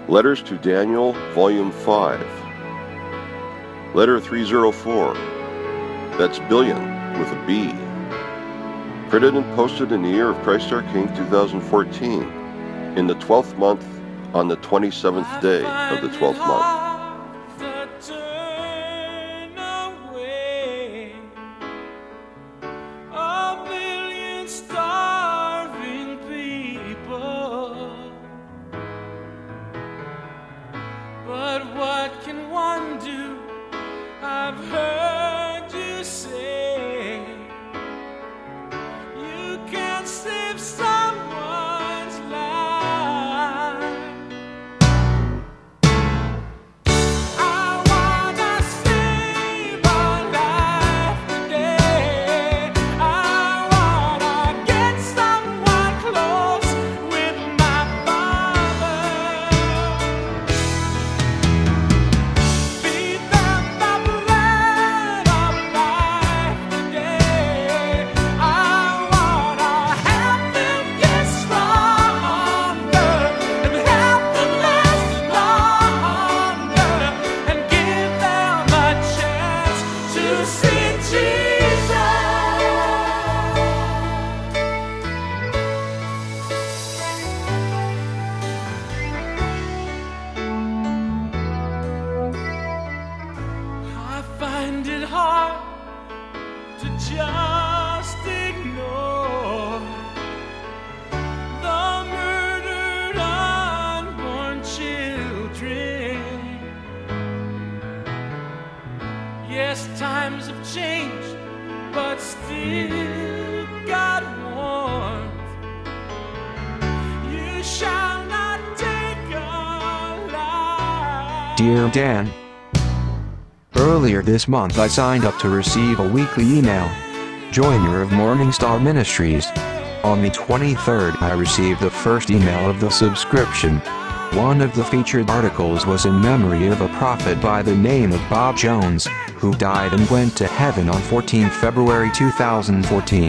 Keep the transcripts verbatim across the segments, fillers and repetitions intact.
Letters to Daniel, Volume five. Letter three oh four. That's billion with a B. Printed and posted in the year of Christ our King two thousand fourteen, in the twelfth month, on the twenty-seventh day of the twelfth month. But what can one do? I've heard you say you can save someone's life. I wanna save a life today. I wanna get someone close with my Father. Feed them the bread of life today. I wanna help them get stronger and help them last longer and give them a chance to see Jesus. I find it hard to just ignore the murdered unborn children. Yes, times have changed, but still God warns, you shall not take a life. Dear Dan, earlier this month I signed up to receive a weekly email, Joiner of Morning Star Ministries. On the twenty-third I received the first email of the subscription. One of the featured articles was in memory of a prophet by the name of Bob Jones, who died and went to heaven on fourteenth February two thousand fourteen.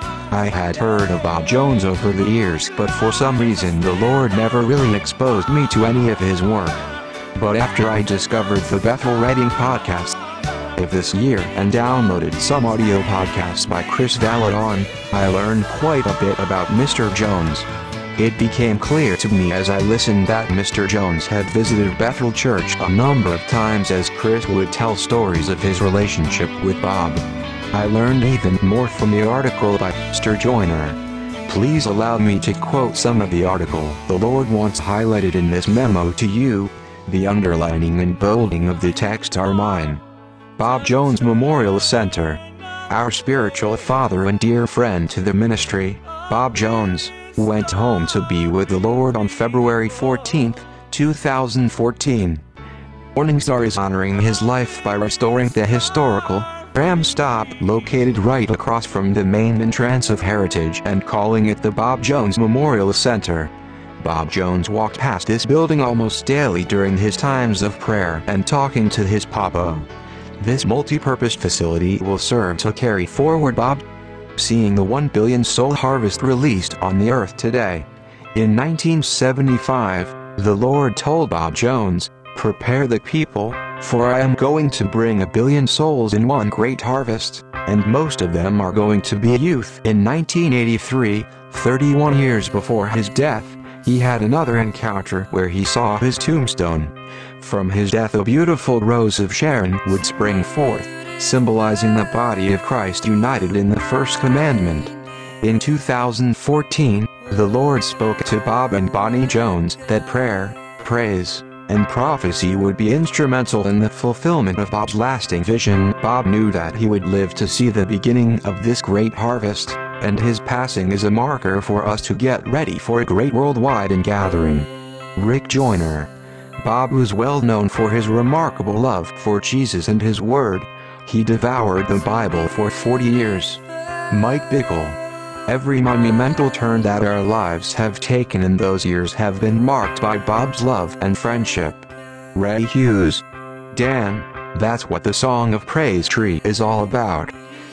I had heard of Bob Jones over the years, but for some reason the Lord never really exposed me to any of his work. But after I discovered the Bethel Reading podcast of this year and downloaded some audio podcasts by Chris Valadon, I learned quite a bit about Mister Jones. It became clear to me as I listened that Mister Jones had visited Bethel Church a number of times as Chris would tell stories of his relationship with Bob. I learned even more from the article by Mister Joiner. Please allow me to quote some of the article the Lord wants highlighted in this memo to you. The underlining and bolding of the text are mine. Bob Jones Memorial Center. Our spiritual father and dear friend to the ministry, Bob Jones, went home to be with the Lord on February fourteenth, two thousand fourteen. Morning Star is honoring his life by restoring the historical tram stop located right across from the main entrance of Heritage and calling it the Bob Jones Memorial Center. Bob Jones walked past this building almost daily during his times of prayer and talking to his papa. This multi-purpose facility will serve to carry forward Bob seeing the one billion soul harvest released on the earth today. In nineteen seventy-five, the Lord told Bob Jones, "Prepare the people, for I am going to bring a billion souls in one great harvest, and most of them are going to be youth." In nineteen eighty-three, thirty-one years before his death, he had another encounter where he saw his tombstone. From his death a beautiful rose of Sharon would spring forth, symbolizing the body of Christ united in the first commandment. In two thousand fourteen, the Lord spoke to Bob and Bonnie Jones that prayer, praise, and prophecy would be instrumental in the fulfillment of Bob's lasting vision. Bob knew that he would live to see the beginning of this great harvest, and his passing is a marker for us to get ready for a great worldwide ingathering. Rick Joyner. Bob was well known for his remarkable love for Jesus and his word. He devoured the Bible for forty years. Mike Bickle. Every monumental turn that our lives have taken in those years have been marked by Bob's love and friendship. Ray Hughes. Dan, that's what the Song of Praise tree is all about.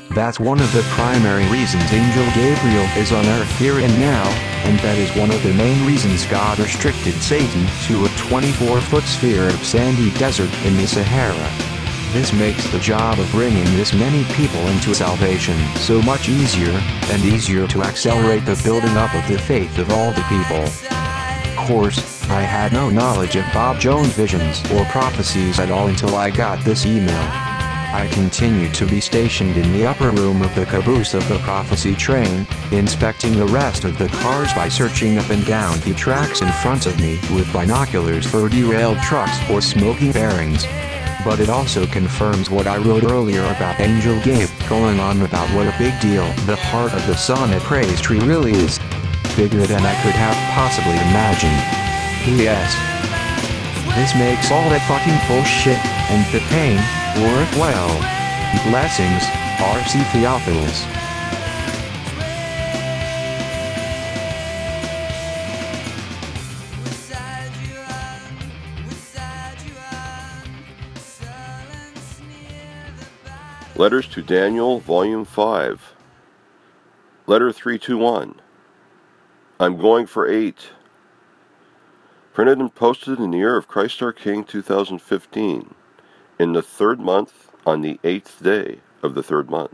That's one of the primary reasons Angel Gabriel is on Earth here and now, and that is one of the main reasons God restricted Satan to a twenty-four foot sphere of sandy desert in the Sahara. This makes the job of bringing this many people into salvation so much easier, and easier to accelerate the building up of the faith of all the people. Of course, I had no knowledge of Bob Jones' visions or prophecies at all until I got this email. I continued to be stationed in the upper room of the caboose of the prophecy train, inspecting the rest of the cars by searching up and down the tracks in front of me with binoculars for derailed trucks or smoky bearings. But it also confirms what I wrote earlier about Angel Gabe going on about what a big deal the heart of the son at Praise Tree really is. Bigger than I could have possibly imagined. P S This makes all that fucking bullshit and the pain worthwhile. Blessings, R C Theophilus. Letters to Daniel, Volume five. Letter three two one. I'm going for eight. Printed and posted in the year of Christ our King two thousand fifteen, in the third month, on the eighth day of the third month.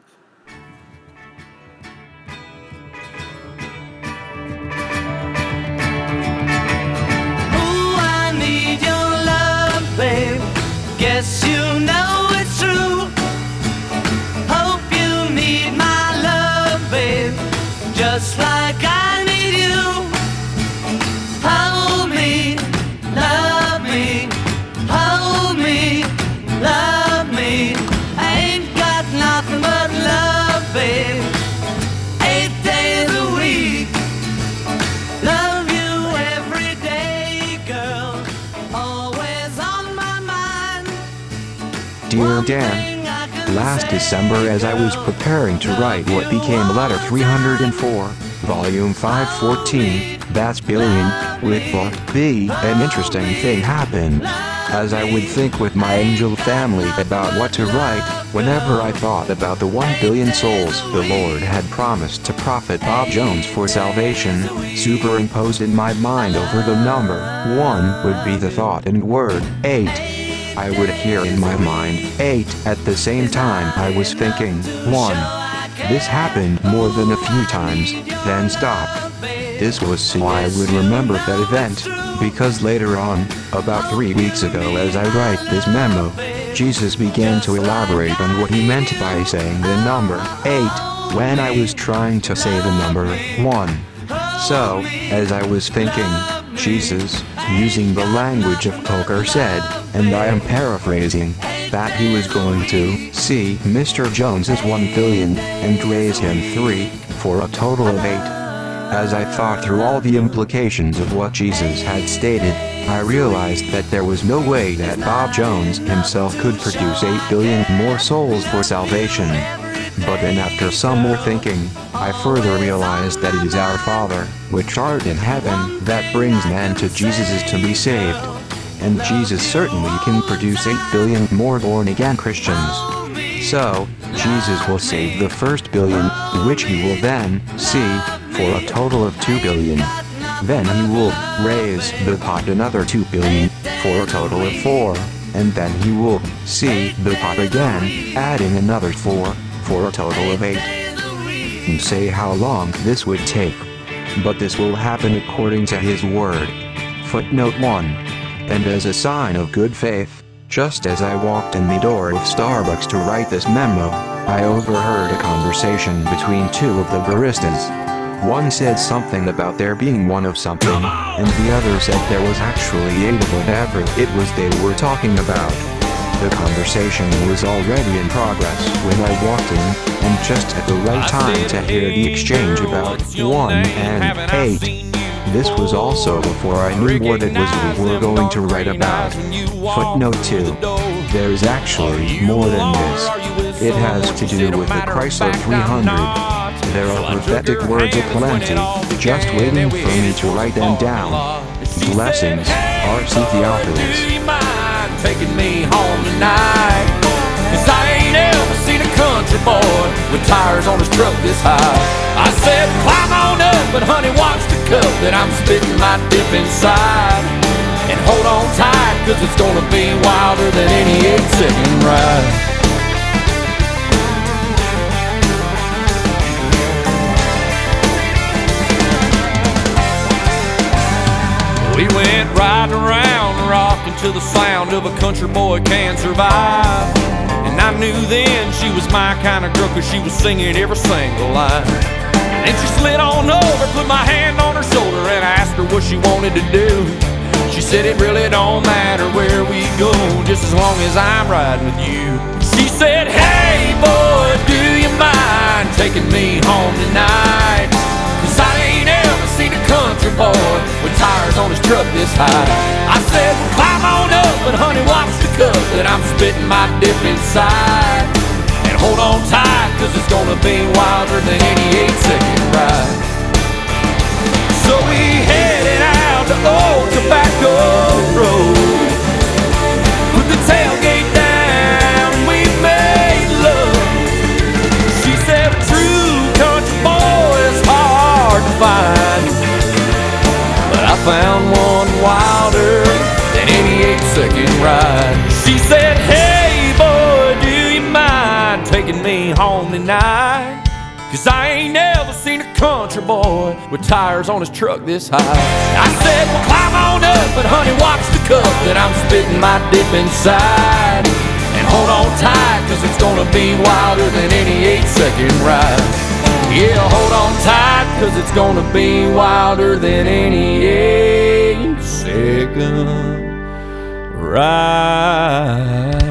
Ooh, I need your love, babe. Guess you know it's true. Hope you need my love, babe, just like I need you. Hold me, love me, hold me, love me. I ain't got nothing but love, babe. Eight days a week. Love you every day, girl. Always on my mind. Dear Dan, last December as I was preparing to write what became letter three oh four, volume five fourteen, that's billion, with the B, an interesting thing happened. As I would think with my angel family about what to write, whenever I thought about the one billion souls the Lord had promised to Prophet Bob Jones for salvation, superimposed in my mind over the number one would be the thought and word eight. I would hear in my mind eight at the same time I was thinking one. This happened more than a few times, then stopped. This was so I would remember that event, because later on, about three weeks ago as I write this memo, Jesus began to elaborate on what he meant by saying the number eight, when I was trying to say the number one. So, as I was thinking, Jesus, using the language of poker said, and I am paraphrasing, that he was going to see Mister Jones's one billion, and raise him three, for a total of eight. As I thought through all the implications of what Jesus had stated, I realized that there was no way that Bob Jones himself could produce eight billion more souls for salvation. But then after some more thinking, I further realized that it is our Father, which art in heaven, that brings man to Jesus to be saved. And Jesus certainly can produce eight billion more born-again Christians. So, Jesus will save the first billion, which he will then see, for a total of two billion. Then he will raise the pot another two billion, for a total of four, and then he will see the pot again, adding another four, for a total of eight. And say how long this would take. But this will happen according to his word. Footnote one. And as a sign of good faith, just as I walked in the door of Starbucks to write this memo, I overheard a conversation between two of the baristas. One said something about there being one of something, and the other said there was actually eight of whatever it was they were talking about. The conversation was already in progress when I walked in, and just at the right time to hear the exchange about one and eight. This was also before I knew what it was we were going to write about. Footnote two. There is actually more than this. It has to do with the Chrysler three hundred. There are prophetic words aplenty, just waiting for me to write them down. Blessings, R C Theophilus. Taking me home tonight, 'cause I ain't ever seen a country country boy with tires on his truck this high. I said, climb on up, but honey, watch the cup that I'm spitting my dip inside. And hold on tight, cause it's gonna be wilder than any eight-second ride. We went riding around, rocking to the sound of A Country Boy Can Survive. And I knew then she was my kind of girl, cause she was singing every single line. And she slid on over, put my hand on her shoulder, and I asked her what she wanted to do. She said it really don't matter where we go, just as long as I'm riding with you. She said, hey boy, do you mind taking me home tonight? Cause I ain't ever seen a country boy with tires on his truck this high. I said, well, climb on up, but honey, watch the cup that I'm spitting my dip inside. And hold on tight, cause it's gonna be wilder than any eight-second ride. So we headed out to Old Tobacco Road, put the tailgate down and we made love. She said a true country boy is hard to find, but I found one wilder than any eight-second ride. She said, hey boy, do you mind taking me home tonight? Cause I ain't never seen a country boy with tires on his truck this high. I said, well, climb on up, but honey, watch the cup that I'm spitting my dip inside. And hold on tight, cause it's gonna be wilder than any eight-second ride. Yeah, hold on tight, cause it's gonna be wilder than any eight-second ride.